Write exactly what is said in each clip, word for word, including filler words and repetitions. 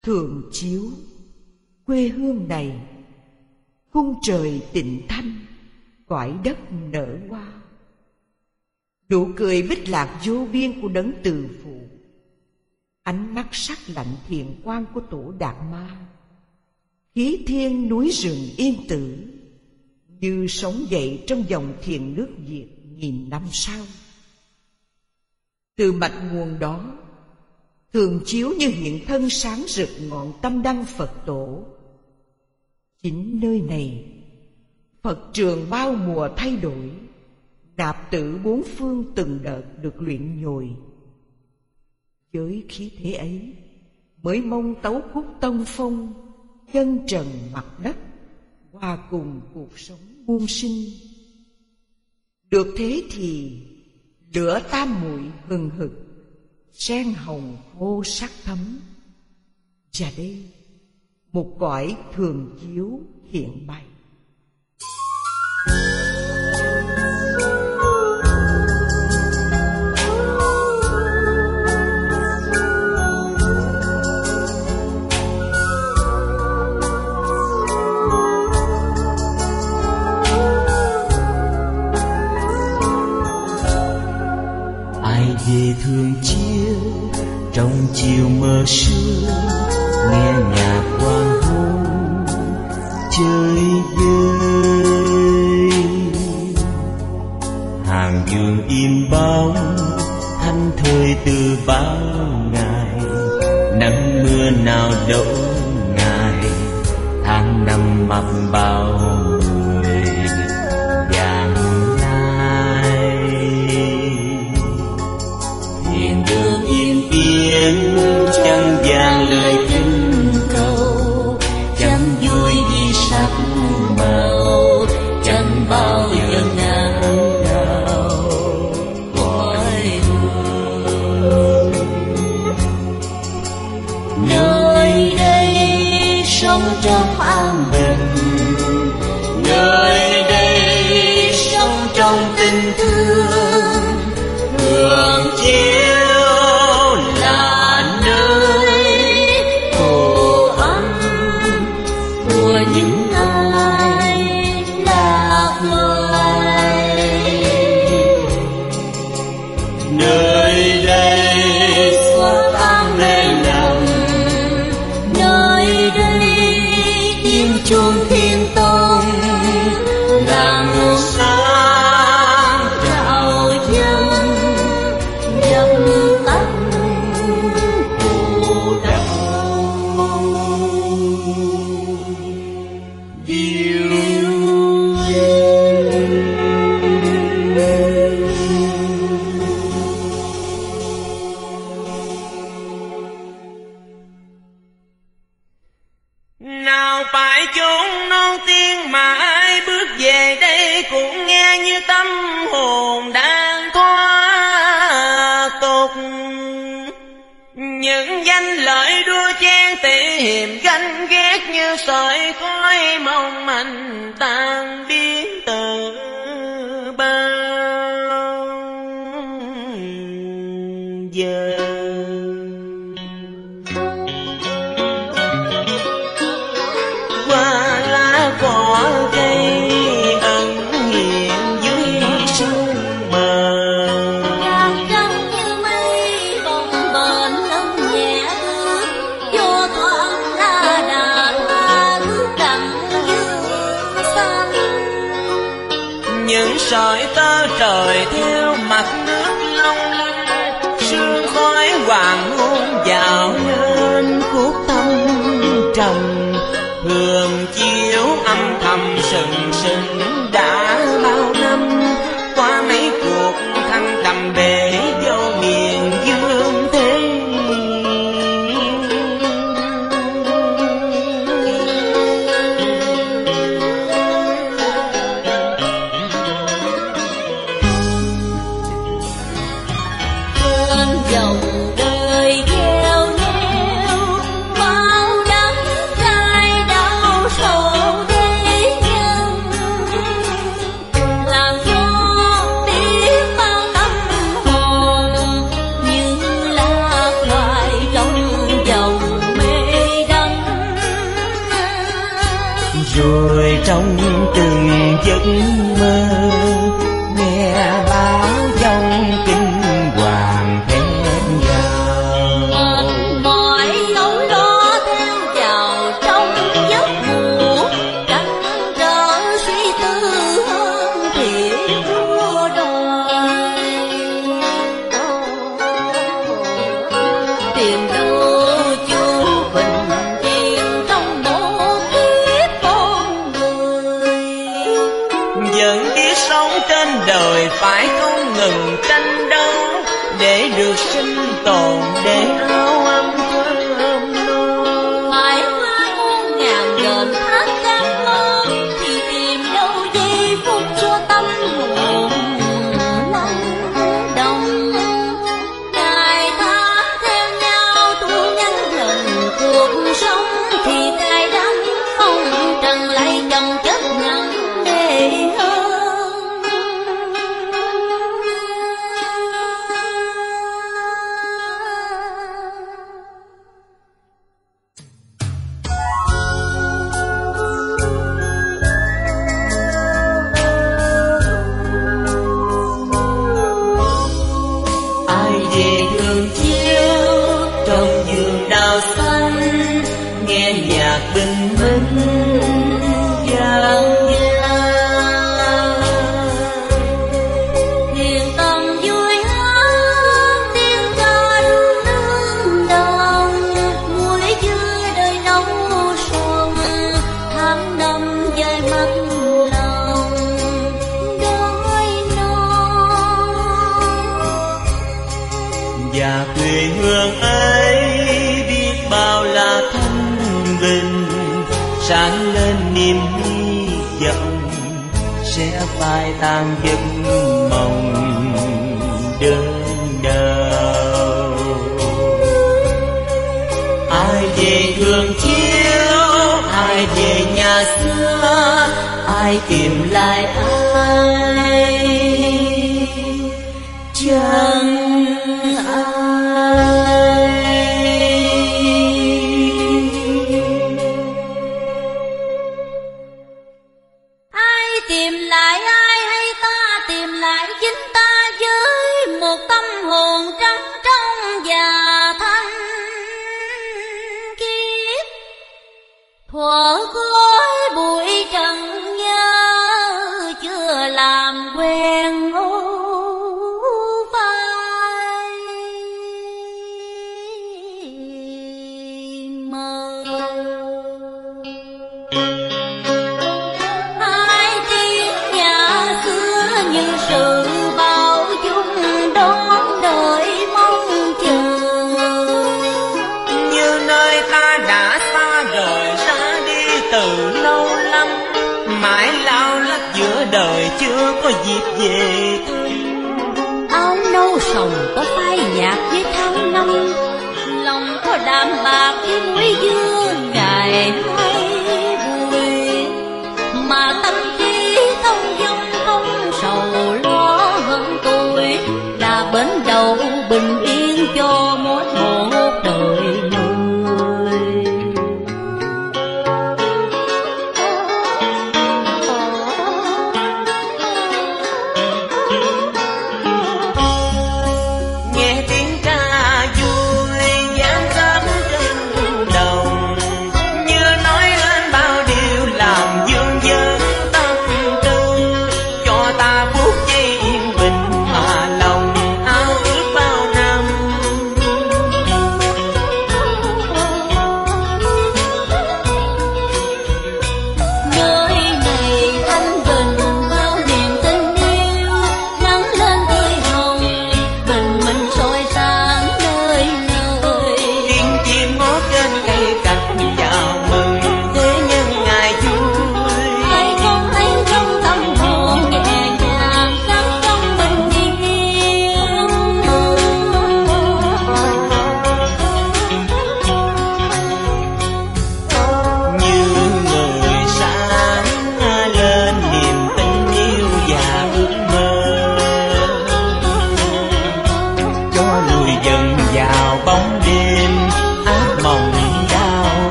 Thường chiếu, quê hương này, khung trời tịnh thanh, cõi đất nở hoa. Nụ cười bích lạc vô biên của đấng từ phụ, ánh mắt sắc lạnh thiện quang của tổ Đạt Ma, khí thiên núi rừng yên tử, như sống dậy trong dòng thiền nước Việt nghìn năm sau. Từ mạch nguồn đó, thường chiếu như hiện thân sáng rực ngọn tâm đăng Phật tổ. Chính nơi này, Phật trường bao mùa thay đổi, nạp tử bốn phương từng đợt được luyện nhồi. Với khí thế ấy, mới mong tấu khúc tông phong, chân trần mặt đất, hòa cùng cuộc sống muôn sinh. Được thế thì lửa tam muội hừng hực, sen hồng khô sắc thấm. Và đây một cõi thường chiếu hiện bày. Về thường chiếu trong chiều mơ sương, nghe nhạc hoàng hôn chơi vơi. Hàng vườn im bóng thanh thời từ bao ngày, nắng mưa nào đâu ngày, tháng năm mặc bao người vàng lai. Hiền đường yên yên chẳng vang lời kinh cầu, chẳng vui vì sắc màu, chẳng bao giờ ngàn nào cõi buồn. Nơi đây sống trong an bình, nơi đây sống trong tình thương. Thường chiếu là nơi tổ ấm của những ai lạc loài. Nơi đây xóa tan lệ lầm, nơi đây tiếng chuông thiên tông là nguồn sáng trào dâng. Nào phải chốn non tiên mà ai bước về đây cũng nghe như tâm hồn đang thoát tục. Những danh lợi đua chen tị hiềm ganh ghét như sợi khói mong manh tan biến từ bao giờ. Qua lá cỏ cây ẩn hiện dưới sương mờ, gạt trăng như mây bồng bềnh lông nhẹ ướt, vô thoáng ra đà hoa ướt đặng dương xanh. những sợi tơ trời theo mặt nước long lanh, sương khói hoàng hôn vào lên khúc tâm trầm. Thường chiếu âm thầm sừng sững đã bao năm, qua mấy cuộc thăng trầm bể vô miền dương thế. rồi trong từng giấc mơ nghe báo trong kinh hoàng thét gào. Mọi nỗi lo theo vào trong giấc ngủ, trăn trở suy tư hơn thiệt đua đòi. Tìm đâu chú bình yên trong một kiếp con người. Vẫn biết sống trên đời phải không ngừng tranh đấu để được sinh tồn, để áo ấm cơm no. Phải qua muôn ngàn đền thác cảm ơn thì tìm đâu giây phút cho tâm hồn lắng động. Ngày tháng theo nhau thu ngắn lần cuộc sống thì cay đắng không trần lại chồng chất nặng nề hơn. Ai về thường chiếu trong vườn đào xanh, nghe nhạc bình minh vang vang. Thiền tâm vui hát tiếng ca nương đồng, muối dưa đời nấu son, tháng năm dài mắt lòng đói non. Và quê hương ấy biết bao là thanh bình, sáng lên niềm hy vọng sẽ phai tan giấc mộng đơn đau. Ai về thường chiếu, ai về nhà xưa, ai tìm lại ai chẳng ai. Ai tìm lại ai hay ta tìm lại chính ta với một tâm hồn trắng trong và thanh khiết. Thuở gói bụi trần nhớ chưa làm quen ô phai mơ. Hai tiếng nhà xưa như sự bao dung đón đợi mong chờ. Như nơi ta đã xa rời ra đi từ lâu lắm, mãi lao lắc giữa đời chưa có dịp về thăm. Áo nâu sòng có phai nhạt với tháng năm, lòng có đạm bạc với muối dưa ngày hay vui. Mà tâm trí thông dong không sầu lo hận tôi, là bến đầu bình yên cho mỗi một đời người. Nghe tiếng ca vui vang khắp trên đồng, như nói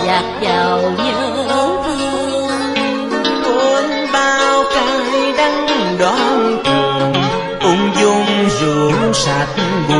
dạt vào nhớ thương. quên bao cay đắng đoan trường, ung dung rượu sạch buồn